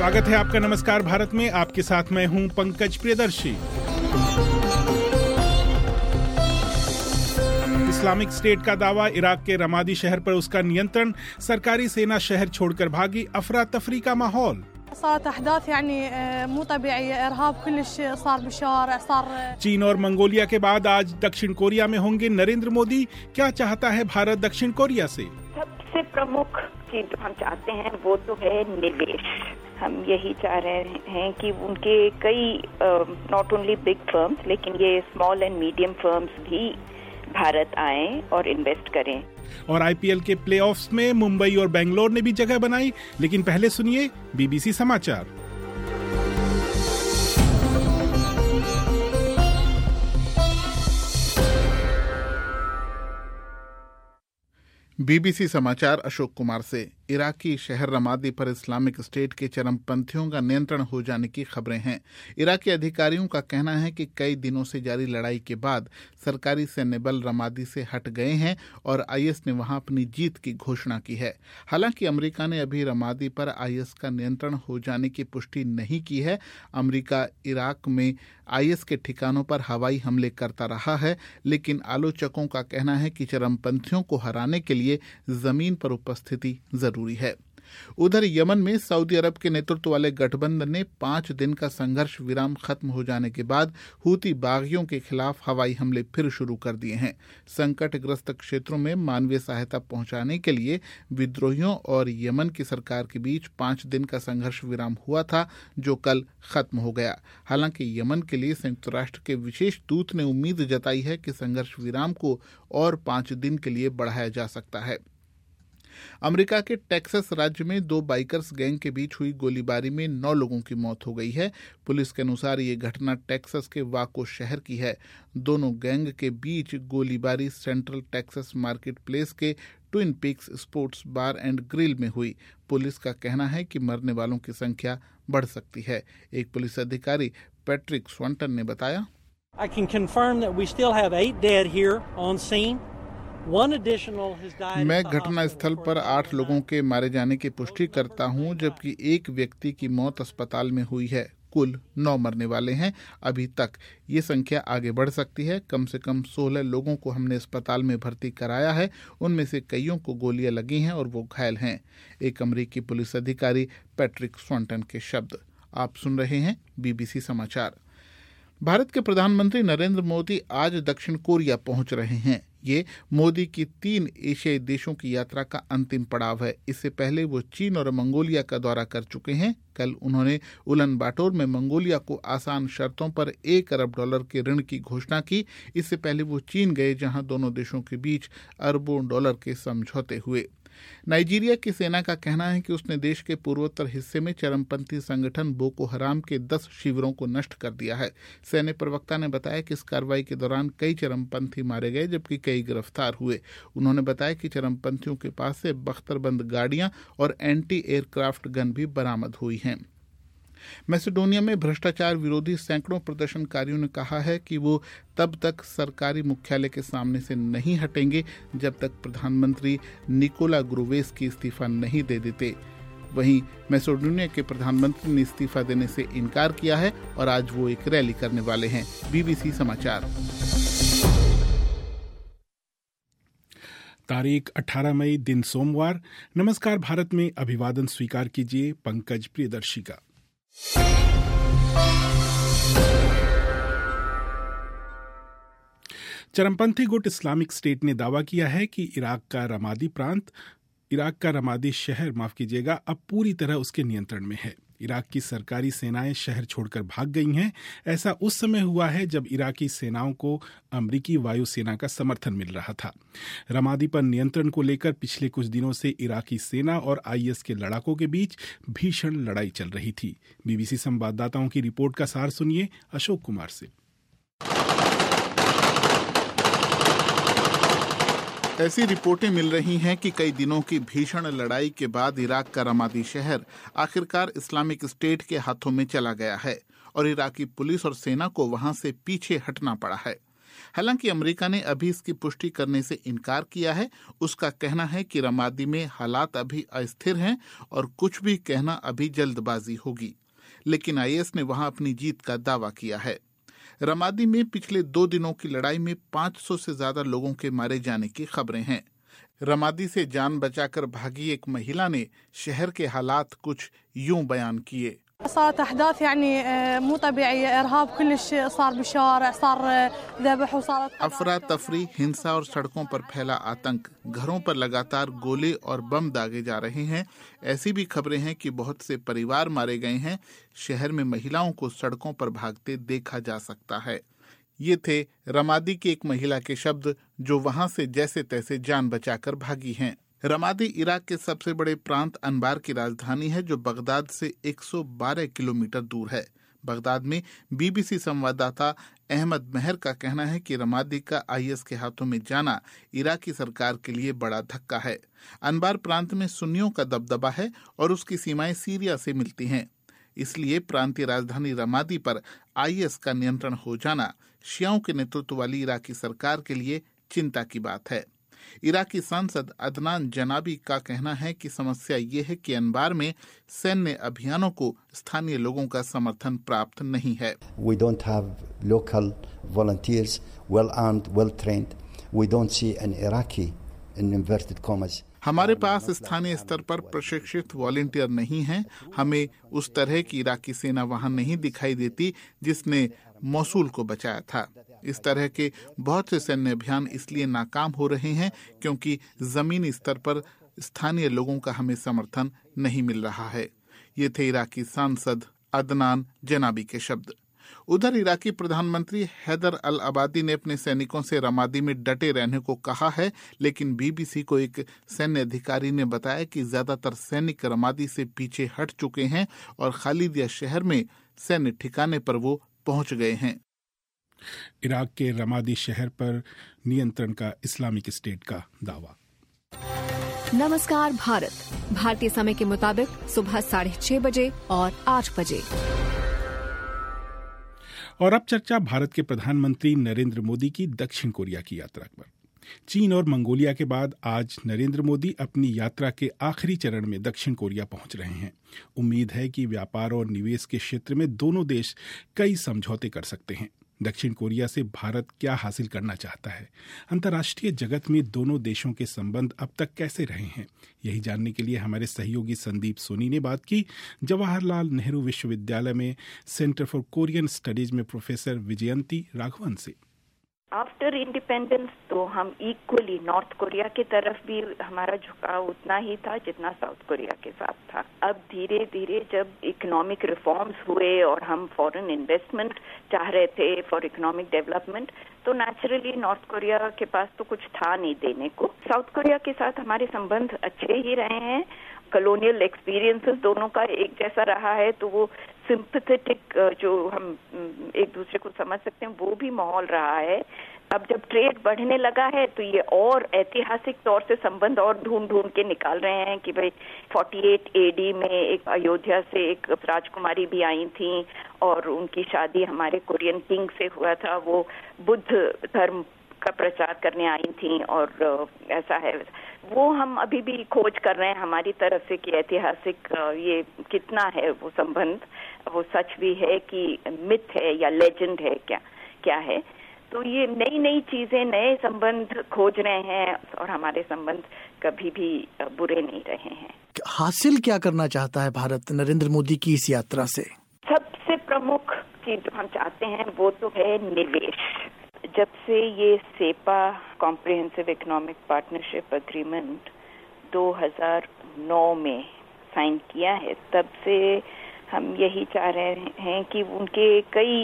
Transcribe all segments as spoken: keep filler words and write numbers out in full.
स्वागत है आपका नमस्कार भारत में। आपके साथ मैं हूं पंकज प्रियदर्शी। इस्लामिक स्टेट का दावा, इराक के रमादी शहर पर उसका नियंत्रण, सरकारी सेना शहर छोड़कर भागी, अफरा तफरी का माहौल। चीन और मंगोलिया के बाद आज दक्षिण कोरिया में होंगे नरेंद्र मोदी। क्या चाहता है भारत दक्षिण कोरिया से? सबसे प्रमुख चीज जो हम चाहते हैं वो तो है निवेश। हम यही चाह रहे हैं कि उनके कई नॉट ओनली बिग फर्म्स लेकिन ये स्मॉल एंड मीडियम फर्म्स भी भारत आएं और इन्वेस्ट करें। और आईपीएल के प्लेऑफ्स में मुंबई और बेंगलोर ने भी जगह बनाई। लेकिन पहले सुनिए बीबीसी समाचार। बीबीसी समाचार अशोक कुमार से। इराकी शहर रमादी पर इस्लामिक स्टेट के चरमपंथियों का नियंत्रण हो जाने की खबरें हैं। इराकी अधिकारियों का कहना है कि कई दिनों से जारी लड़ाई के बाद सरकारी सैन्य बल रमादी से हट गए हैं और आईएस ने वहां अपनी जीत की घोषणा की है। हालांकि अमेरिका ने अभी रमादी पर आईएस का नियंत्रण हो जाने की पुष्टि नहीं की है। अमेरिका इराक में आईएस के ठिकानों पर हवाई हमले करता रहा है, लेकिन आलोचकों का कहना है कि चरमपंथियों को हराने के लिए जमीन पर उपस्थिति जरूरी है। उधर यमन में सऊदी अरब के नेतृत्व वाले गठबंधन ने पांच दिन का संघर्ष विराम खत्म हो जाने के बाद हूती बागियों के खिलाफ हवाई हमले फिर शुरू कर दिए हैं। संकटग्रस्त क्षेत्रों में मानवीय सहायता पहुंचाने के लिए विद्रोहियों और यमन की सरकार के बीच पांच दिन का संघर्ष विराम हुआ था, जो कल खत्म हो गया। हालांकि यमन के लिए संयुक्त राष्ट्र के विशेष दूत ने उम्मीद जताई है कि संघर्ष विराम को और पांच दिन के लिए बढ़ाया जा सकता है। अमेरिका के टेक्सास राज्य में दो बाइकर्स गैंग के बीच हुई गोलीबारी में नौ लोगों की मौत हो गई है। पुलिस के अनुसार ये घटना टेक्सास के वाको शहर की है। दोनों गैंग के बीच गोलीबारी सेंट्रल टेक्सास मार्केट प्लेस के Twin Peaks sports bar and grill में हुई। पुलिस का कहना है कि मरने वालों की संख्या बढ़ सकती है। एक पुलिस अधिकारी पैट्रिक स्वंटन ने बताया, I can confirm that we still have eight dead here on scene. मैं घटना स्थल पर आठ लोगों के मारे जाने की पुष्टि करता हूं, जबकि एक व्यक्ति की मौत अस्पताल में हुई है। कुल नौ मरने वाले हैं। अभी तक ये संख्या आगे बढ़ सकती है। कम से कम सोलह लोगों को हमने अस्पताल में भर्ती कराया है। उनमें से कईयों को गोलियां लगी हैं और वो घायल हैं। एक अमेरिकी पुलिस अधिकारी पैट्रिक स्वंटन के शब्द। आप सुन रहे हैं बीबीसी समाचार। भारत के प्रधानमंत्री नरेंद्र मोदी आज दक्षिण कोरिया पहुंच रहे हैं। ये मोदी की तीन एशियाई देशों की यात्रा का अंतिम पड़ाव है। इससे पहले वो चीन और मंगोलिया का दौरा कर चुके हैं। कल उन्होंने उलन बाटोर में मंगोलिया को आसान शर्तों पर एक अरब डॉलर के ऋण की घोषणा की। इससे पहले वो चीन गए, जहां दोनों देशों के बीच अरबों डॉलर के समझौते हुए। नाइजीरिया की सेना का कहना है कि उसने देश के पूर्वोत्तर हिस्से में चरमपंथी संगठन बोको हराम के दस शिविरों को नष्ट कर दिया है। सैन्य प्रवक्ता ने बताया कि इस कार्रवाई के दौरान कई चरमपंथी मारे गए, जबकि कई गिरफ्तार हुए। उन्होंने बताया कि चरमपंथियों के पास से बख्तरबंद गाड़ियां और एंटी एयरक्राफ्ट गन भी बरामद हुई हैं। मैसेडोनिया में भ्रष्टाचार विरोधी सैकड़ों प्रदर्शनकारियों ने कहा है कि वो तब तक सरकारी मुख्यालय के सामने से नहीं हटेंगे जब तक प्रधानमंत्री निकोला ग्रुवेस की इस्तीफा नहीं दे देते। वहीं मैसेडोनिया के प्रधानमंत्री ने इस्तीफा देने से इनकार किया है और आज वो एक रैली करने वाले हैं। बीबीसी समाचार। तारीख अठारह मई, दिन सोमवार। नमस्कार भारत में अभिवादन स्वीकार कीजिए पंकज प्रियदर्शी का। चरमपंथी गुट इस्लामिक स्टेट ने दावा किया है कि इराक का रमादी प्रांत इराक का रमादी शहर माफ कीजिएगा अब पूरी तरह उसके नियंत्रण में है। इराक की सरकारी सेनाएं शहर छोड़कर भाग गई हैं। ऐसा उस समय हुआ है जब इराकी सेनाओं को अमेरिकी वायुसेना का समर्थन मिल रहा था। रमादी पर नियंत्रण को लेकर पिछले कुछ दिनों से इराकी सेना और आईएस के लड़ाकों के बीच भीषण लड़ाई चल रही थी। बीबीसी संवाददाताओं की रिपोर्ट का सार सुनिए अशोक कुमार से। ऐसी रिपोर्टें मिल रही हैं कि कई दिनों की भीषण लड़ाई के बाद इराक का रमादी शहर आखिरकार इस्लामिक स्टेट के हाथों में चला गया है और इराकी पुलिस और सेना को वहां से पीछे हटना पड़ा है। हालांकि अमेरिका ने अभी इसकी पुष्टि करने से इनकार किया है। उसका कहना है कि रमादी में हालात अभी अस्थिर हैं और कुछ भी कहना अभी जल्दबाजी होगी। लेकिन आईएस ने वहां अपनी जीत का दावा किया है। रमादी में पिछले दो दिनों की लड़ाई में पाँच सौ से ज्यादा लोगों के मारे जाने की खबरें हैं। रमादी से जान बचाकर भागी एक महिला ने शहर के हालात कुछ यूं बयान किए। صارت أحداث يعني مو طبيعية إرهاب كلش صار بالشوارع صار ذبح وصارت अफरा तफरी, हिंसा और सड़कों पर फैला आतंक, घरों पर लगातार गोले और बम दागे जा रहे हैं। ऐसी भी खबरें हैं कि बहुत से परिवार मारे गए हैं। शहर में महिलाओं को सड़कों पर भागते देखा जा सकता है। ये थे रमादी की एक महिला के शब्द, जो वहां से जैसे तैसे जान बचाकर भागी हैं। रमादी इराक के सबसे बड़े प्रांत अनबार की राजधानी है, जो बगदाद से एक सौ बारह किलोमीटर दूर है। बगदाद में बीबीसी संवाददाता अहमद मेहर का कहना है कि रमादी का आईएस के हाथों में जाना इराकी सरकार के लिए बड़ा धक्का है। अनबार प्रांत में सुन्नियों का दबदबा है और उसकी सीमाएं सीरिया से मिलती हैं। इसलिए प्रांतीय राजधानी रमादी पर आईएस का नियंत्रण हो जाना शियाओं के नेतृत्व वाली इराकी सरकार के लिए चिंता की बात है। इराकी सांसद अदनान जनाबी का कहना है कि समस्या ये है कि अनबार में सैन्य अभियानों को स्थानीय लोगों का समर्थन प्राप्त नहीं है। We don't have local volunteers, well armed, well trained. We don't see an Iraqi in inverted commas. हमारे पास स्थानीय स्तर पर प्रशिक्षित वॉलंटियर नहीं हैं। हमें उस तरह की इराकी सेना वहां नहीं दिखाई देती जिसने मौसूल को बचाया था। इस तरह के बहुत से सैन्य अभियान इसलिए नाकाम हो रहे हैं क्योंकि जमीनी स्तर पर स्थानीय लोगों का हमें समर्थन नहीं मिल रहा है। ये थे इराकी सांसद अदनान जनाबी के शब्द। उधर इराकी प्रधानमंत्री हैदर अल अबादी ने अपने सैनिकों से रमादी में डटे रहने को कहा है, लेकिन बीबीसी को एक सैन्य अधिकारी ने बताया कि ज्यादातर सैनिक रमादी से पीछे हट चुके हैं और खालिदिया शहर में सैन्य ठिकाने पर वो पहुंच गए हैं। इराक के रमादी शहर पर नियंत्रण का इस्लामिक स्टेट का दावा। नमस्कार भारत, भारतीय समय के मुताबिक सुबह साढ़े छह बजे और आठ बजे। और अब चर्चा भारत के प्रधानमंत्री नरेंद्र मोदी की दक्षिण कोरिया की यात्रा पर। चीन और मंगोलिया के बाद आज नरेंद्र मोदी अपनी यात्रा के आखिरी चरण में दक्षिण कोरिया पहुंच रहे हैं। उम्मीद है कि व्यापार और निवेश के क्षेत्र में दोनों देश कई समझौते कर सकते हैं। दक्षिण कोरिया से भारत क्या हासिल करना चाहता है? अंतर्राष्ट्रीय जगत में दोनों देशों के संबंध अब तक कैसे रहे हैं? यही जानने के लिए हमारे सहयोगी संदीप सोनी ने बात की जवाहरलाल नेहरू विश्वविद्यालय में सेंटर फॉर कोरियन स्टडीज में प्रोफेसर विजयंती राघवन से। आफ्टर इंडिपेंडेंस तो हम इक्वली नॉर्थ कोरिया की तरफ भी हमारा झुकाव उतना ही था जितना साउथ कोरिया के साथ था। अब धीरे धीरे जब इकोनॉमिक रिफॉर्म्स हुए और हम फॉरेन इन्वेस्टमेंट चाह रहे थे फॉर इकोनॉमिक डेवलपमेंट, तो नेचुरली नॉर्थ कोरिया के पास तो कुछ था नहीं देने को। साउथ कोरिया के साथ हमारे संबंध अच्छे ही रहे हैं। कॉलोनियल एक्सपीरियंसेस दोनों का एक जैसा रहा है, तो वो सिंपैथेटिक जो हम एक दूसरे को समझ सकते हैं वो भी माहौल रहा है। अब जब ट्रेड बढ़ने लगा है तो ये और ऐतिहासिक तौर से संबंध और ढूंढ ढूंढ के निकाल रहे हैं कि भाई अड़तालीस एडी में एक अयोध्या से एक राजकुमारी भी आई थी और उनकी शादी हमारे कोरियन किंग से हुआ था। वो बुद्ध धर्म का प्रचार करने आई थी और ऐसा है। वो हम अभी भी खोज कर रहे हैं हमारी तरफ से कि ऐतिहासिक ये कितना है वो संबंध, वो सच भी है कि मिथ है या लेजेंड है, क्या क्या है। तो ये नई नई चीजें, नए संबंध खोज रहे हैं और हमारे संबंध कभी भी बुरे नहीं रहे हैं। हासिल क्या करना चाहता है भारत नरेंद्र मोदी की इस यात्रा से? सबसे प्रमुख चीज जो हम चाहते हैं वो तो है निवेश। जब से ये CEPA comprehensive economic partnership agreement दो हज़ार नौ में साइन किया है, तब से हम यही चाह रहे हैं कि उनके कई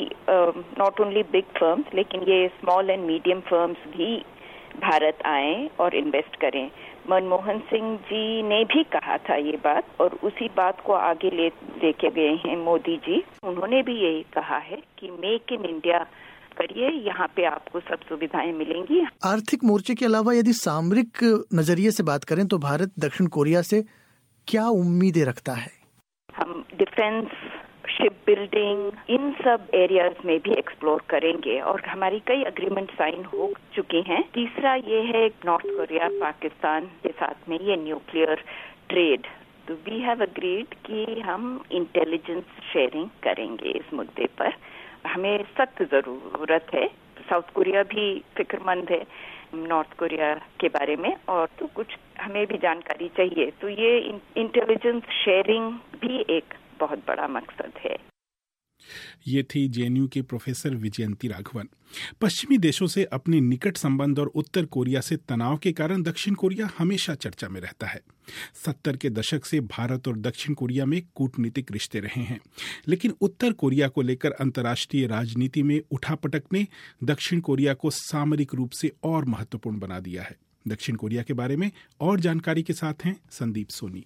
नॉट ओनली बिग फर्म्स लेकिन ये स्मॉल एंड मीडियम फर्म्स भी भारत आएं और इन्वेस्ट करें। मनमोहन सिंह जी ने भी कहा था ये बात और उसी बात को आगे ले लेके गए हैं मोदी जी। उन्होंने भी यही कहा है कि मेक इन इंडिया करिए, यहाँ पे आपको सब सुविधाएं मिलेंगी। आर्थिक मोर्चे के अलावा यदि सामरिक नजरिए से बात करें तो भारत दक्षिण कोरिया से क्या उम्मीदें रखता है? हम डिफेंस, शिप बिल्डिंग, इन सब एरियाज में भी एक्सप्लोर करेंगे और हमारी कई एग्रीमेंट साइन हो चुकी हैं। तीसरा ये है नॉर्थ कोरिया पाकिस्तान के साथ में ये न्यूक्लियर ट्रेड, तो वी हैव अग्रीड कि हम इंटेलिजेंस शेयरिंग करेंगे इस मुद्दे पर। हमें सख्त जरूरत है, साउथ कोरिया भी फिक्रमंद है नॉर्थ कोरिया के बारे में, और तो कुछ हमें भी जानकारी चाहिए, तो ये इंटेलिजेंस शेयरिंग भी एक बहुत बड़ा मकसद है। ये थी जेएनयू के प्रोफेसर विजयंती राघवन। पश्चिमी देशों से अपने निकट संबंध और उत्तर कोरिया से तनाव के कारण दक्षिण कोरिया हमेशा चर्चा में रहता है। सत्तर के दशक से भारत और दक्षिण कोरिया में कूटनीतिक रिश्ते रहे हैं, लेकिन उत्तर कोरिया को लेकर अंतर्राष्ट्रीय राजनीति में उठापटक ने दक्षिण कोरिया को सामरिक रूप से और महत्वपूर्ण बना दिया है। दक्षिण कोरिया के बारे में और जानकारी के साथ हैं Sandeep Soni.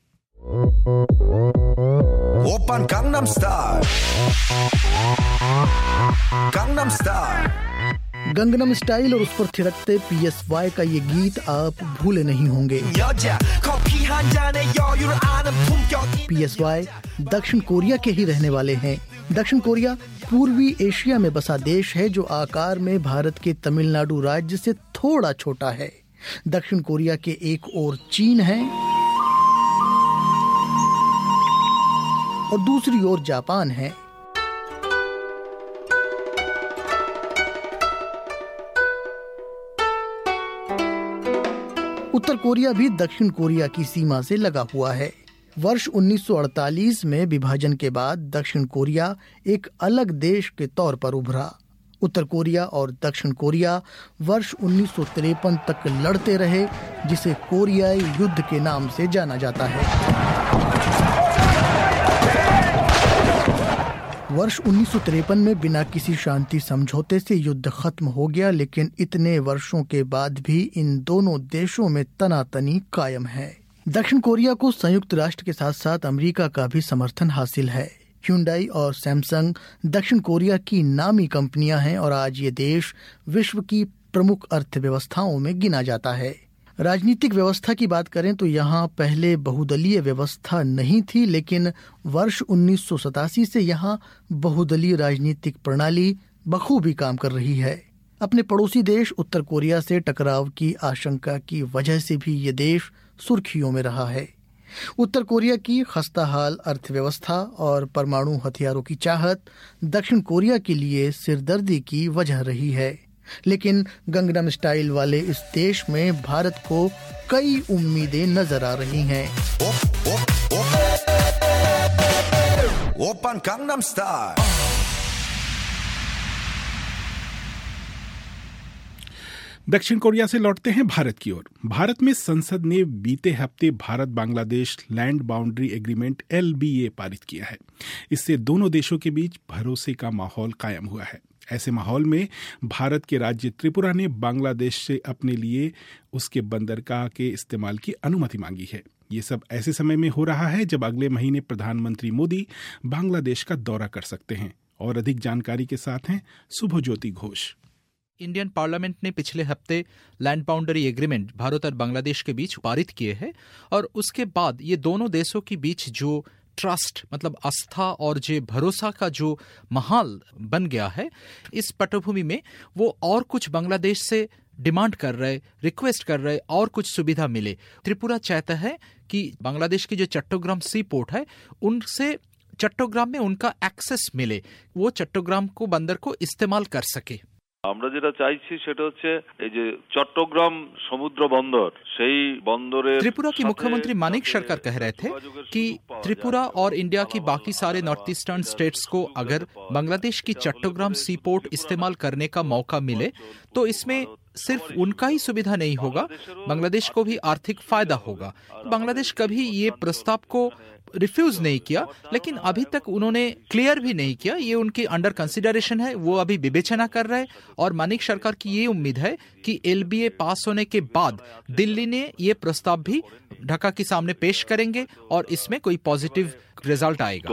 오빤 강남 스타일 강남 style Gangnam style और उस पर थिरकते पीएसवाई का ये गीत आप भूले नहीं होंगे। पीएसवाई दक्षिण कोरिया के ही रहने वाले हैं। दक्षिण कोरिया पूर्वी एशिया में बसा देश है जो आकार में भारत के तमिलनाडु राज्य से थोड़ा छोटा है। दक्षिण कोरिया के एक ओर चीन है और दूसरी ओर जापान है। उत्तर कोरिया भी दक्षिण कोरिया की सीमा से लगा हुआ है। वर्ष उन्नीस सौ अड़तालीस में विभाजन के बाद दक्षिण कोरिया एक अलग देश के तौर पर उभरा। उत्तर कोरिया और दक्षिण कोरिया वर्ष उन्नीस सौ तिरपन तक लड़ते रहे, जिसे कोरियाई युद्ध के नाम से जाना जाता है। वर्ष उन्नीस सौ तिरपन में बिना किसी शांति समझौते से युद्ध खत्म हो गया, लेकिन इतने वर्षों के बाद भी इन दोनों देशों में तनातनी कायम है। दक्षिण कोरिया को संयुक्त राष्ट्र के साथ साथ अमेरिका का भी समर्थन हासिल है। ह्यूंडई और सैमसंग दक्षिण कोरिया की नामी कंपनियां हैं और आज ये देश विश्व की प्रमुख अर्थव्यवस्थाओं में गिना जाता है। राजनीतिक व्यवस्था की बात करें तो यहाँ पहले बहुदलीय व्यवस्था नहीं थी, लेकिन वर्ष उन्नीस सौ सतासी से यहाँ बहुदलीय राजनीतिक प्रणाली बखूबी काम कर रही है। अपने पड़ोसी देश उत्तर कोरिया से टकराव की आशंका की वजह से भी ये देश सुर्खियों में रहा है। उत्तर कोरिया की खस्ताहाल अर्थव्यवस्था और परमाणु हथियारों की चाहत दक्षिण कोरिया के लिए सिरदर्दी की वजह रही है, लेकिन गंगनम स्टाइल वाले इस देश में भारत को कई उम्मीदें नजर आ रही हैं। Oppan Gangnam style. दक्षिण कोरिया से लौटते हैं भारत की ओर। भारत में संसद ने बीते हफ्ते Bharat Bangladesh land boundary agreement L B A पारित किया है। इससे दोनों देशों के बीच भरोसे का माहौल कायम हुआ है। ऐसे माहौल में भारत के राज्य त्रिपुरा ने बांग्लादेश से अपने लिए उसके बंदरगाह के इस्तेमाल की अनुमति मांगी है। ये सब ऐसे समय में हो रहा है जब अगले महीने प्रधानमंत्री मोदी बांग्लादेश का दौरा कर सकते हैं। और अधिक जानकारी के साथ हैं शुभज्योति घोष। इंडियन पार्लियामेंट ने पिछले हफ्ते लैंड बाउंड्री एग्रीमेंट भारत और बांग्लादेश के बीच पारित किए हैं और उसके बाद ये दोनों देशों के बीच जो ट्रस्ट मतलब आस्था और जो भरोसा का जो माहौल बन गया है, इस पटभूमि में वो और कुछ बांग्लादेश से डिमांड कर रहे, रिक्वेस्ट कर रहे और कुछ सुविधा मिले। त्रिपुरा चाहता है कि बांग्लादेश की जो चट्टोग्राम सी पोर्ट है उनसे चट्टोग्राम में उनका एक्सेस मिले, वो चट्टोग्राम को बंदर को इस्तेमाल कर सके। আমরা যেটা চাইছি সেটা হচ্ছে এই যে চট্টগ্রাম সমুদ্র বন্দর সেই বন্দরের त्रिपुरा की मुख्यमंत्री मानिक सरकार कह रहे थे कि त्रिपुरा और इंडिया की बाकी सारे नॉर्थ ईस्टर्न स्टेट्स को अगर बांग्लादेश की चट्टोग्राम सी पोर्ट इस्तेमाल करने का मौका मिले तो इसमें सिर्फ उनका ही सुविधा नहीं होगा, बांग्लादेश को भी आर्थिक फायदा होगा। बांग्लादेश कभी ये प्रस्ताव को रिफ्यूज नहीं किया, लेकिन अभी तक उन्होंने क्लियर भी नहीं किया। ये उनकी अंडर कंसिडरेशन है, वो अभी विवेचना कर रहे हैं और मानिक सरकार की ये उम्मीद है कि एल बी ए पास होने के बाद दिल्ली ने ये प्रस्ताव भी ढाका के सामने पेश करेंगे और इसमें कोई पॉजिटिव रिजल्ट आएगा।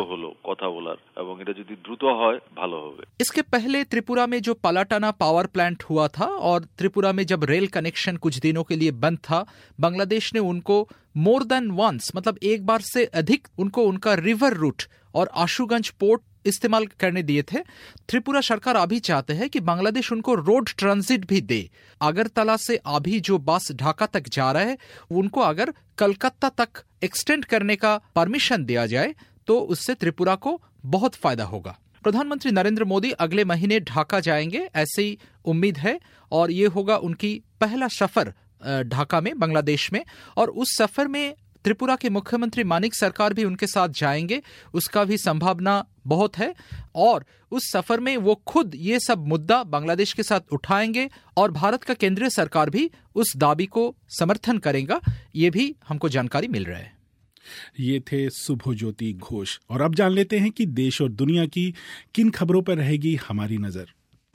इसके पहले त्रिपुरा में जो पलाटाना पावर प्लांट हुआ था और त्रिपुरा में जब रेल कनेक्शन कुछ दिनों के लिए बंद था, बांग्लादेश ने उनको मोर देन वंस मतलब एक बार से अधिक उनको उनका रिवर रूट और आशुगंज पोर्ट इस्तेमाल करने दिए थे। त्रिपुरा सरकार अभी चाहते हैं कि बांग्लादेश उनको रोड ट्रांजिट भी दे। अगरतला से अभी जो बस ढाका तक जा रहा है उनको अगर कलकत्ता तक एक्सटेंड करने का परमिशन दिया जाए तो उससे त्रिपुरा को बहुत फायदा होगा। प्रधानमंत्री नरेंद्र मोदी अगले महीने ढाका जाएंगे, ऐसी उम्मीद है, और ये होगा उनकी पहला सफर ढाका में, बांग्लादेश में। और उस सफर में त्रिपुरा के मुख्यमंत्री मानिक सरकार भी उनके साथ जाएंगे, उसका भी संभावना बहुत है। और उस सफर में वो खुद ये सब मुद्दा बांग्लादेश के साथ उठाएंगे और भारत का केंद्रीय सरकार भी उस दावी को समर्थन करेगा, ये भी हमको जानकारी मिल रहा है। ये थे सुभज्योति घोष। और अब जान लेते हैं कि देश और दुनिया की किन खबरों पर रहेगी हमारी नजर।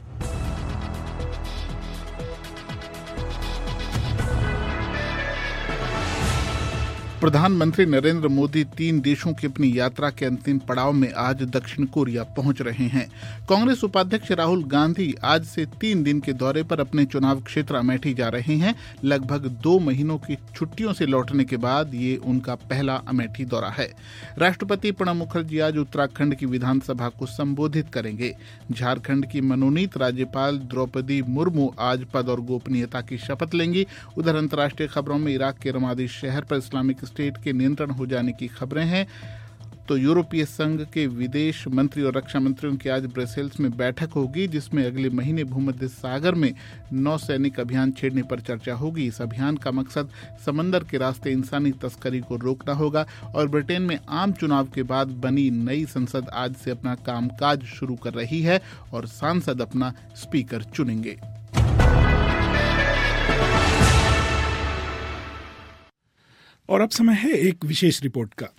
प्रधानमंत्री नरेंद्र मोदी तीन देशों की अपनी यात्रा के अंतिम पड़ाव में आज दक्षिण कोरिया पहुंच रहे हैं। कांग्रेस उपाध्यक्ष राहुल गांधी आज से तीन दिन के दौरे पर अपने चुनाव क्षेत्र अमेठी जा रहे हैं। लगभग दो महीनों की छुट्टियों से लौटने के बाद ये उनका पहला अमेठी दौरा है। राष्ट्रपति प्रणब मुखर्जी आज उत्तराखंड की विधानसभा को संबोधित करेंगे। झारखंड की मनोनीत राज्यपाल द्रौपदी मुर्मू आज पद और गोपनीयता की शपथ लेंगी। उधर अंतर्राष्ट्रीय खबरों में इराक के रमादी शहर पर इस्लामिक स्टेट के नियंत्रण हो जाने की खबरें हैं। तो यूरोपीय संघ के विदेश मंत्री और रक्षा मंत्रियों की आज ब्रसेल्स में बैठक होगी, जिसमें अगले महीने भूमध्य सागर में नौसैनिक अभियान छेड़ने पर चर्चा होगी। इस अभियान का मकसद समंदर के रास्ते इंसानी तस्करी को रोकना होगा। और ब्रिटेन में आम चुनाव के बाद बनी नई संसद आज से अपना कामकाज शुरू कर रही है और सांसद अपना स्पीकर चुनेंगे। और अब समय है एक विशेष रिपोर्ट का।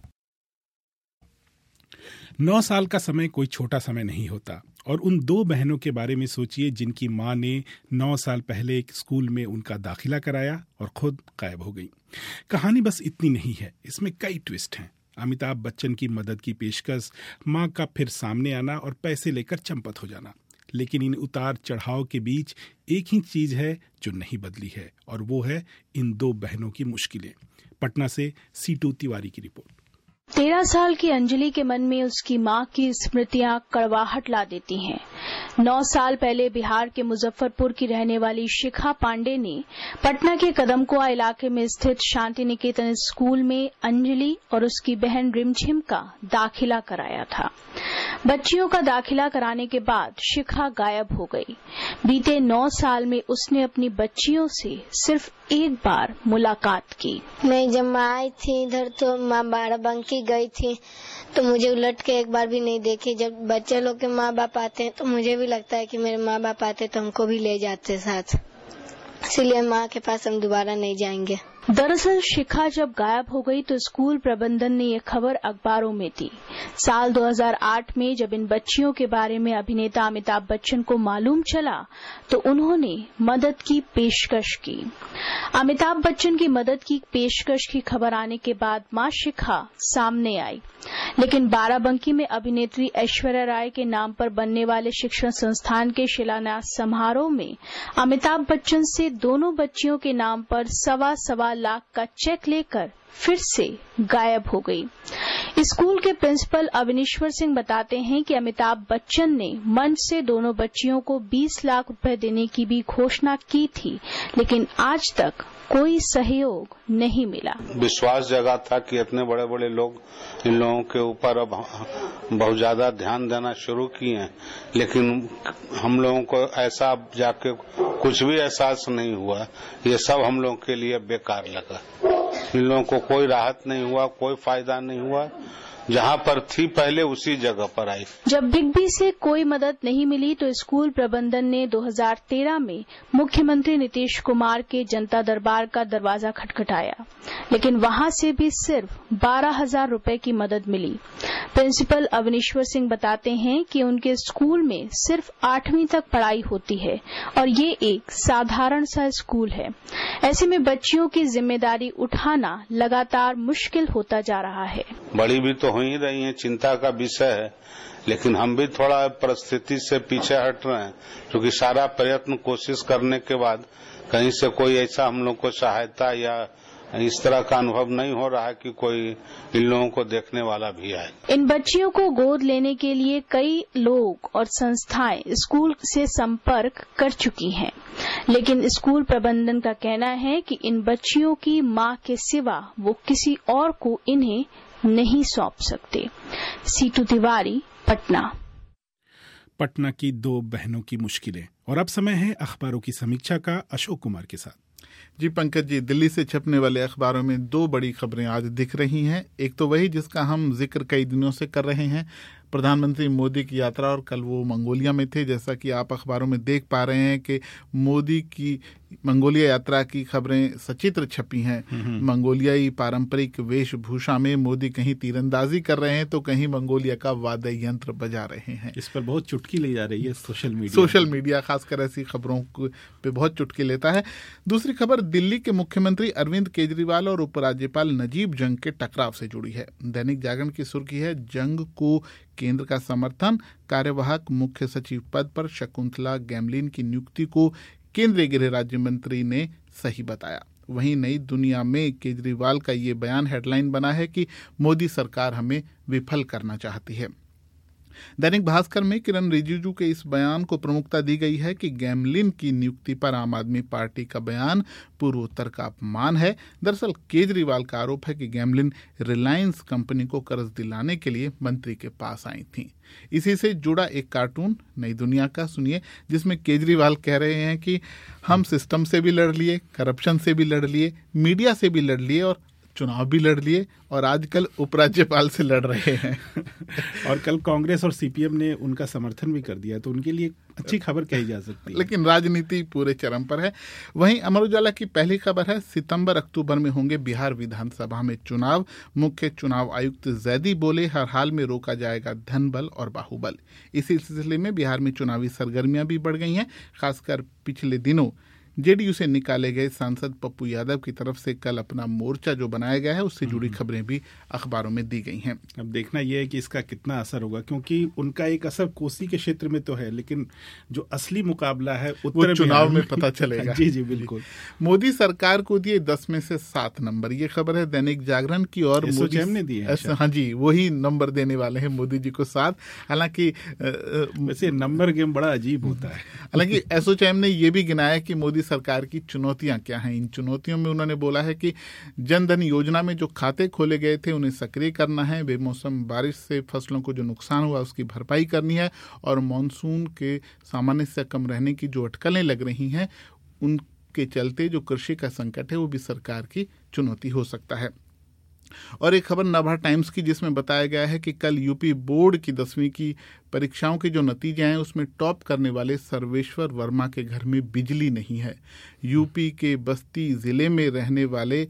नौ साल का समय कोई छोटा समय नहीं होता। और उन दो बहनों के बारे में सोचिए जिनकी मां ने नौ साल पहले एक स्कूल में उनका दाखिला कराया और खुद गायब हो गई। कहानी बस इतनी नहीं है, इसमें कई ट्विस्ट हैं। अमिताभ बच्चन की मदद की पेशकश, मां का फिर सामने आना और पैसे लेकर चंपत हो जाना। लेकिन इन उतार चढ़ाव के बीच एक ही चीज है जो नहीं बदली है, और वो है इन दो बहनों की मुश्किलें। पटना से सीटू तिवारी की रिपोर्ट। तेरह साल की अंजलि के मन में उसकी मां की स्मृतियां कड़वाहट ला देती हैं। नौ साल पहले बिहार के मुजफ्फरपुर की रहने वाली शिखा पांडे ने पटना के कदमकुआ इलाके में स्थित शांति निकेतन स्कूल में अंजलि और उसकी बहन रिमझिम का दाखिला कराया था। बच्चियों का दाखिला कराने के बाद शिखा गायब हो गई। बीते नौ साल में उसने अपनी बच्चियों से सिर्फ एक बार मुलाकात की। मैं जब माँ आई थी इधर तो माँ बाराबंकी गई थी, तो मुझे उलट के एक बार भी नहीं देखी। जब बच्चे लोग के माँ बाप आते हैं तो मुझे भी लगता है कि मेरे माँ बाप आते तो हमको भी ले जाते साथ, इसलिए माँ के पास हम दोबारा नहीं जाएंगे। दरअसल शिखा जब गायब हो गई तो स्कूल प्रबंधन ने यह खबर अखबारों में दी। साल दो हज़ार आठ में जब इन बच्चियों के बारे में अभिनेता अमिताभ बच्चन को मालूम चला तो उन्होंने मदद की पेशकश की। अमिताभ बच्चन की मदद की पेशकश की खबर आने के बाद मां शिखा सामने आई, लेकिन बाराबंकी में अभिनेत्री ऐश्वर्या राय के नाम पर बनने वाले शिक्षण संस्थान के शिलान्यास समारोह में अमिताभ बच्चन से दोनों बच्चियों के नाम पर सवा सवा लाख का चेक लेकर फिर से गायब हो गई। स्कूल के प्रिंसिपल अविनेश्वर सिंह बताते हैं कि अमिताभ बच्चन ने मंच से दोनों बच्चियों को बीस लाख रुपए देने की भी घोषणा की थी, लेकिन आज तक कोई सहयोग नहीं मिला। विश्वास जगा था कि इतने बड़े बड़े लोग इन लोगों के ऊपर अब बहुत ज्यादा ध्यान देना शुरू किए हैं, लेकिन हम लोगों को ऐसा जाके कुछ भी एहसास नहीं हुआ। ये सब हम लोगों के लिए बेकार लगा। इन लोगों को कोई राहत नहीं हुआ, कोई फायदा नहीं हुआ। जहाँ पर थी पहले उसी जगह पर आई। जब बिग बी से कोई मदद नहीं मिली तो स्कूल प्रबंधन ने दो हज़ार तेरह में मुख्यमंत्री नीतीश कुमार के जनता दरबार का दरवाजा खटखटाया, लेकिन वहां से भी सिर्फ बारह हजार रूपये की मदद मिली। प्रिंसिपल अविनेश्वर सिंह बताते हैं कि उनके स्कूल में सिर्फ आठवीं तक पढ़ाई होती है और ये एक साधारण सा स्कूल है। ऐसे में बच्चियों की जिम्मेदारी उठाना लगातार मुश्किल होता जा रहा है। बड़ी भी तो हो ही रही है, चिंता का विषय है, लेकिन हम भी थोड़ा परिस्थिति से पीछे हट रहे हैं, क्योंकि सारा प्रयत्न कोशिश करने के बाद कहीं से कोई ऐसा हम लोग को सहायता या इस तरह का अनुभव नहीं हो रहा है कि कोई इन लोगों को देखने वाला भी आए। इन बच्चियों को गोद लेने के लिए कई लोग और संस्थाएं स्कूल से संपर्क कर चुकी हैं, लेकिन स्कूल प्रबंधन का कहना है कि इन बच्चियों की मां के सिवा वो किसी और को इन्हें नहीं सौंप सकते। सीतू तिवारी, पटना। पटना की दो बहनों की मुश्किलें। और अब समय है अखबारों की समीक्षा का अशोक कुमार के साथ। जी पंकज जी, दिल्ली से छपने वाले अखबारों में दो बड़ी खबरें आज दिख रही हैं। एक तो वही जिसका हम जिक्र कई दिनों से कर रहे हैं, प्रधानमंत्री मोदी की यात्रा, और कल वो मंगोलिया में थे। जैसा कि आप अखबारों में देख पा रहे हैं कि मोदी की मंगोलिया यात्रा की खबरें सचित्र छपी हैं। मंगोलियाई पारंपरिक वेशभूषा में मोदी कहीं तीरंदाजी कर रहे हैं तो कहीं मंगोलिया का वाद्य यंत्र बजा रहे हैं। इस पर बहुत चुटकी ली जा रही है सोशल मीडिया सोशल मीडिया खासकर ऐसी खबरों पे बहुत चुटकी लेता है। दूसरी खबर दिल्ली के मुख्यमंत्री अरविंद केजरीवाल और उपराज्यपाल नजीब जंग के टकराव से जुड़ी है। दैनिक जागरण की सुर्खी है, जंग को केंद्र का समर्थन, कार्यवाहक मुख्य सचिव पद पर शकुंतला गैमलिन की नियुक्ति को केंद्रीय गृह राज्य मंत्री ने सही बताया। वहीं नई दुनिया में केजरीवाल का ये बयान हेडलाइन बना है कि मोदी सरकार हमें विफल करना चाहती है। दैनिक भास्कर में किरण रिजिजू के इस बयान को प्रमुखता दी गई है कि गैमलिन की नियुक्ति पर आम आदमी पार्टी का बयान पूर्वोत्तर का अपमान है। दरअसल केजरीवाल का आरोप है कि गैमलिन रिलायंस कंपनी को कर्ज दिलाने के लिए मंत्री के पास आई थी। इसी से जुड़ा एक कार्टून नई दुनिया का सुनिए, जिसमें केजरीवाल कह रहे हैं कि हम सिस्टम से भी लड़ लिए, करप्शन से भी लड़ लिए, मीडिया से भी लड़ लिए और चुनाव भी लड़ लिए और आजकल उपराज्यपाल से लड़ रहे हैं। और कल कांग्रेस और सीपीएम ने उनका समर्थन भी कर दिया, तो उनके लिए अच्छी खबर कही जा सकती है। लेकिन राजनीति पूरे चरम पर है। वहीं अमर उजाला की पहली खबर है, सितंबर अक्टूबर में होंगे बिहार विधानसभा में चुनाव। मुख्य चुनाव आयुक्त जैदी बोले, हर हाल में रोका जाएगा धन बल और बाहुबल। इसी सिलसिले में बिहार में चुनावी सरगर्मियां भी बढ़ गई हैं। खासकर पिछले दिनों जेडीयू से निकाले गए सांसद पप्पू यादव की तरफ से कल अपना मोर्चा जो बनाया गया है, उससे जुड़ी खबरें भी अखबारों में दी गई हैं। अब देखना यह है कि इसका कितना असर होगा, क्योंकि उनका एक असर कोसी के क्षेत्र में तो है, लेकिन जो असली मुकाबला है उत्तर चुनाव में पता चलेगा। जी जी बिल्कुल। मोदी सरकार को दिए दस में से सात नंबर, ये खबर है दैनिक जागरण की। और मोदी ने दिए, हाँ जी, वही नंबर देने वाले हैं मोदी जी को सात। हालांकि वैसे नंबर गेम बड़ा अजीब होता है। हालांकि एसोचैम ने यह भी गिनाया कि मोदी सरकार की चुनौतियां क्या हैं। इन चुनौतियों में उन्होंने बोला है कि जन धन योजना में जो खाते खोले गए थे उन्हें सक्रिय करना है, बेमौसम बारिश से फसलों को जो नुकसान हुआ उसकी भरपाई करनी है, और मानसून के सामान्य से कम रहने की जो अटकलें लग रही हैं उनके चलते जो कृषि का संकट है वो भी सरकार की चुनौती हो सकता है। और एक खबर नभा टाइम्स की, जिसमें बताया गया है कि कल यूपी बोर्ड की दसवीं की परीक्षाओं के जो नतीजे हैं उसमें टॉप करने वाले सर्वेश्वर वर्मा के घर में बिजली नहीं है। यूपी के बस्ती जिले में रहने वाले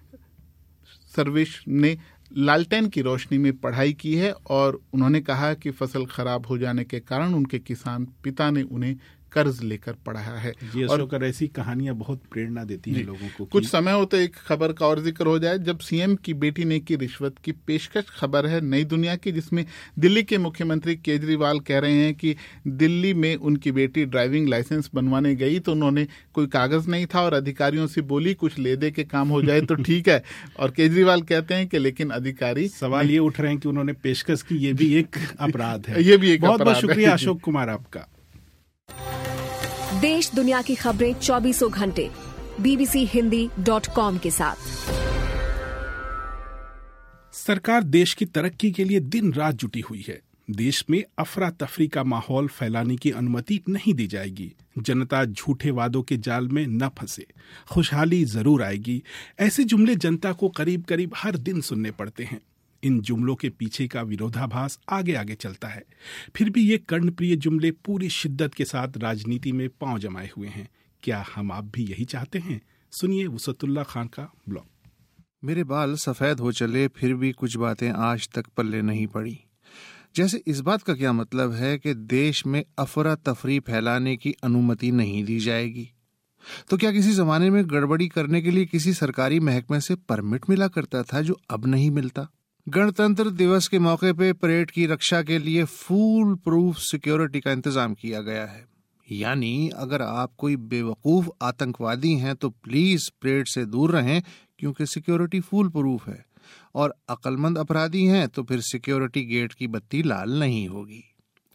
सर्वेश ने लालटेन की रोशनी में पढ़ाई की है और उन्होंने कहा कि फसल खराब हो जाने के कारण उनके किसान पिता ने उन्हें कर्ज लेकर पढ़ाया है। और ऐसी कहानियां बहुत प्रेरणा देती हैं लोगों को। कुछ समय होते एक खबर का और जिक्र हो जाए, जब सीएम की बेटी ने की रिश्वत की पेशकश। खबर है नई दुनिया की, जिसमें दिल्ली के मुख्यमंत्री केजरीवाल कह रहे हैं कि दिल्ली में उनकी बेटी ड्राइविंग लाइसेंस बनवाने गई तो उन्होंने कोई कागज नहीं था और अधिकारियों से बोली कुछ ले दे के काम हो जाए तो ठीक है। और केजरीवाल कहते हैं कि लेकिन अधिकारी, सवाल ये उठ रहे हैं कि उन्होंने पेशकश की, ये भी एक अपराध है। ये भी एक बहुत बहुत शुक्रिया अशोक कुमार आपका। देश दुनिया की खबरें चौबीसों घंटे बीबीसी हिंदी डॉट कॉम के साथ। सरकार देश की तरक्की के लिए दिन रात जुटी हुई है। देश में अफरा तफरी का माहौल फैलाने की अनुमति नहीं दी जाएगी। जनता झूठे वादों के जाल में न फंसे, खुशहाली जरूर आएगी। ऐसे जुमले जनता को करीब करीब हर दिन सुनने पड़ते हैं। इन जुमलों के पीछे का विरोधाभास आगे आगे चलता है। फिर भी ये कर्णप्रिय जुमले पूरी शिद्दत के साथ राजनीति में पांव जमाए हुए हैं। क्या हम आप भी यही चाहते हैं? सुनिए वसतुल्ला खान का ब्लॉग। मेरे बाल सफेद हो चले फिर भी कुछ बातें आज तक पल्ले नहीं पड़ी। जैसे इस बात का क्या मतलब है कि देश में अफरा तफरी फैलाने की अनुमति नहीं दी जाएगी? तो क्या किसी जमाने में गड़बड़ी करने के लिए किसी सरकारी महकमे से परमिट मिला करता था जो अब नहीं मिलता? गणतंत्र दिवस के मौके पे परेड की रक्षा के लिए फूल प्रूफ सिक्योरिटी का इंतजाम किया गया है। यानी अगर आप कोई बेवकूफ आतंकवादी हैं तो प्लीज परेड से दूर रहें, क्योंकि सिक्योरिटी फूल प्रूफ है, और अक्लमंद अपराधी हैं तो फिर सिक्योरिटी गेट की बत्ती लाल नहीं होगी।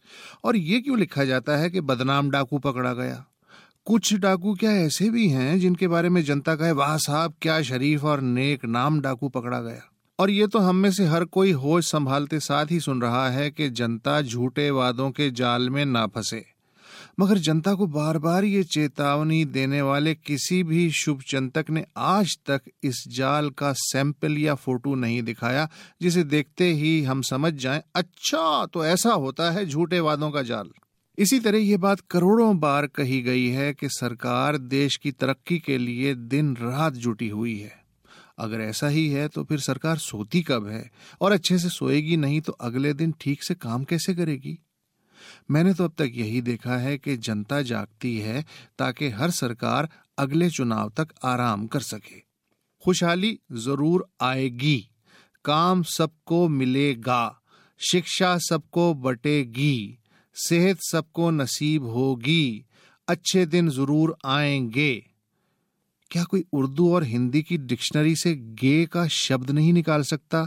और ये क्यों लिखा जाता है कि बदनाम डाकू पकड़ा गया? कुछ डाकू क्या ऐसे भी हैं जिनके बारे में जनता कहे वाह साहब क्या शरीफ और नेक नाम डाकू पकड़ा गया। और ये तो हम में से हर कोई होश संभालते साथ ही सुन रहा है कि जनता झूठे वादों के जाल में ना फंसे, मगर जनता को बार बार ये चेतावनी देने वाले किसी भी शुभ चिंतक ने आज तक इस जाल का सैंपल या फोटो नहीं दिखाया जिसे देखते ही हम समझ जाएं अच्छा तो ऐसा होता है झूठे वादों का जाल। इसी तरह ये बात करोड़ों बार कही गई है कि सरकार देश की तरक्की के लिए दिन रात जुटी हुई है। अगर ऐसा ही है तो फिर सरकार सोती कब है, और अच्छे से सोएगी नहीं तो अगले दिन ठीक से काम कैसे करेगी? मैंने तो अब तक यही देखा है कि जनता जागती है ताकि हर सरकार अगले चुनाव तक आराम कर सके। खुशहाली जरूर आएगी, काम सबको मिलेगा, शिक्षा सबको बटेगी, सेहत सबको नसीब होगी, अच्छे दिन जरूर आएंगे। क्या कोई उर्दू और हिंदी की डिक्शनरी से गे का शब्द नहीं निकाल सकता?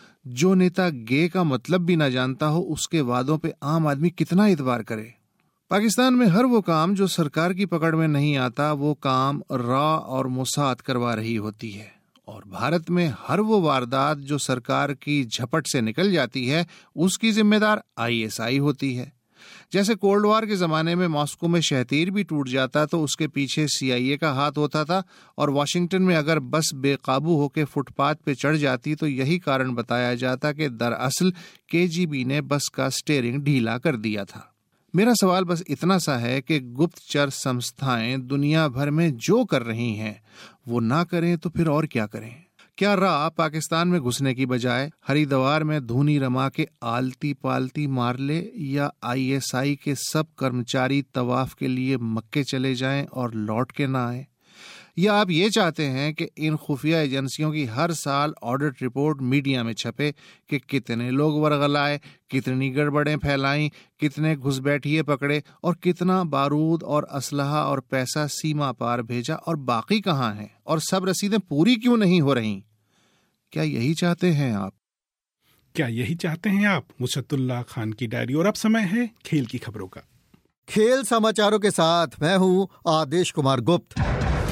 जो नेता गे का मतलब भी ना जानता हो उसके वादों पे आम आदमी कितना इतबार करे? पाकिस्तान में हर वो काम जो सरकार की पकड़ में नहीं आता वो काम रा और मोसाद करवा रही होती है, और भारत में हर वो वारदात जो सरकार की झपट से निकल जाती है उसकी जिम्मेदार आई एस आई होती है। जैसे कोल्ड वार के जमाने में मॉस्को में शहतीर भी टूट जाता तो उसके पीछे सी आई ए का हाथ होता था, और वॉशिंगटन में अगर बस बेकाबू होकर फुटपाथ पे चढ़ जाती तो यही कारण बताया जाता कि दरअसल के जी बी ने बस का स्टीयरिंग ढीला कर दिया था। मेरा सवाल बस इतना सा है कि गुप्तचर संस्थाएं दुनिया भर में जो कर रही हैं वो ना करें तो फिर और क्या करें? क्या रा पाकिस्तान में घुसने की बजाय हरिद्वार में धूनी रमा के आलती पालती मार ले, या आई एस आई के सब कर्मचारी तवाफ के लिए मक्के चले जाएं और लौट के ना आए? या आप ये चाहते हैं कि इन खुफिया एजेंसियों की हर साल ऑडिट रिपोर्ट मीडिया में छपे कि कितने लोग वरगलाए, कितनी गड़बड़ें फैलाई, कितने घुसपैठिए पकड़े और कितना बारूद और असलहा और पैसा सीमा पार भेजा, और बाकी कहाँ हैं और सब रसीदें पूरी क्यों नहीं हो रही? क्या यही चाहते हैं आप? क्या यही चाहते हैं आप? मुशत्तुल्लाह खान की डायरी। और अब समय है खेल की खबरों का। खेल समाचारों के साथ मैं हूं आदेश कुमार गुप्त।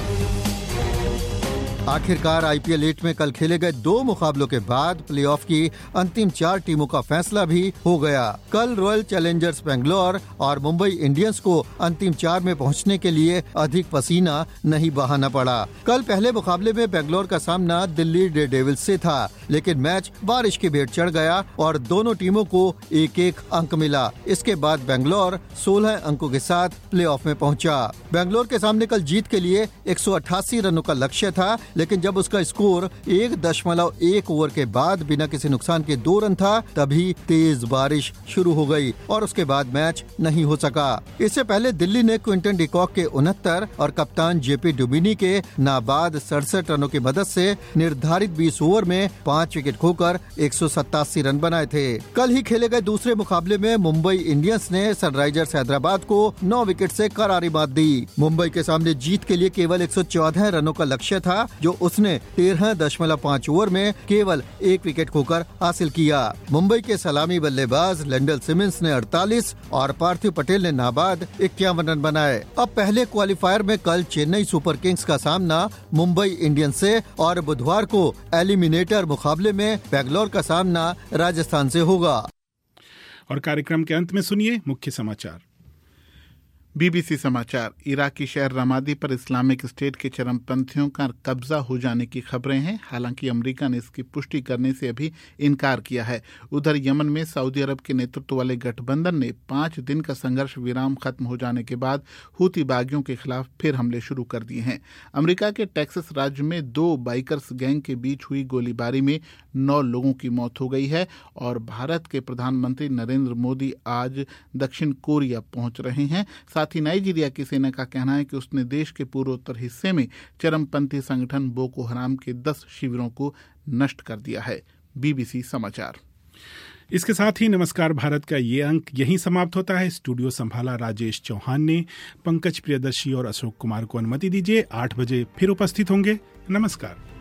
आखिरकार आई पी एल एट में कल खेले गए दो मुकाबलों के बाद प्लेऑफ की अंतिम चार टीमों का फैसला भी हो गया। कल रॉयल चैलेंजर्स बेंगलोर और मुंबई इंडियंस को अंतिम चार में पहुंचने के लिए अधिक पसीना नहीं बहाना पड़ा। कल पहले मुकाबले में बेंगलोर का सामना दिल्ली डेयरडेविल्स से था, लेकिन मैच बारिश की भेंट चढ़ गया और दोनों टीमों को एक एक अंक मिला। इसके बाद बेंगलोर सोलह अंकों के साथ प्लेऑफ में पहुंचा। बेंगलोर के सामने कल जीत के लिए एक सौ अट्ठासी रनों का लक्ष्य था, लेकिन जब उसका स्कोर एक दशमलव एक ओवर के बाद बिना किसी नुकसान के दो रन था, तभी तेज बारिश शुरू हो गई और उसके बाद मैच नहीं हो सका। इससे पहले दिल्ली ने क्विंटन डिकॉक के उनहत्तर और कप्तान जेपी डुमिनी के नाबाद सड़सठ रनों की मदद से निर्धारित बीस ओवर में पाँच विकेट खोकर एक सौ सत्तासी रन बनाए थे। कल ही खेले गए दूसरे मुकाबले में मुंबई इंडियंस ने सनराइजर्स हैदराबाद को नौ विकेट से करारी मात दी। मुंबई के सामने जीत के लिए केवल एक सौ चौदह रनों का लक्ष्य था, जो उसने तेरह दशमलव पाँच ओवर में केवल एक विकेट खोकर हासिल किया। मुंबई के सलामी बल्लेबाज लेंडल सिमंस ने अड़तालीस और पार्थिव पटेल ने नाबाद इक्यावन रन बनाए। अब पहले क्वालिफायर में कल चेन्नई सुपर किंग्स का सामना मुंबई इंडियंस से और बुधवार को एलिमिनेटर मुकाबले में बेंगलोर का सामना राजस्थान से होगा। और कार्यक्रम के अंत में सुनिए मुख्य समाचार। बीबीसी समाचार। इराकी शहर रमादी पर इस्लामिक स्टेट के चरमपंथियों का कब्जा हो जाने की खबरें हैं, हालांकि अमेरिका ने इसकी पुष्टि करने से अभी इनकार किया है। उधर यमन में सऊदी अरब के नेतृत्व वाले गठबंधन ने पांच दिन का संघर्ष विराम खत्म हो जाने के बाद हूती बागियों के खिलाफ फिर हमले शुरू कर दिए हैं। अमेरिका के टेक्सास राज्य में दो बाइकर्स गैंग के बीच हुई गोलीबारी में नौ लोगों की मौत हो गई है और भारत के प्रधानमंत्री नरेंद्र मोदी आज दक्षिण कोरिया पहुंच रहे हैं। साथ ही नाइजीरिया की सेना का कहना है कि उसने देश के पूर्वोत्तर हिस्से में चरमपंथी संगठन बोको हराम के दस शिविरों को नष्ट कर दिया है। बीबीसी समाचार। इसके साथ ही नमस्कार भारत का ये अंक यहीं समाप्त होता है। स्टूडियो संभाला राजेश चौहान ने। पंकज प्रियदर्शी और अशोक कुमार को अनुमति दीजिए। आठ बजे फिर उपस्थित होंगे। नमस्कार।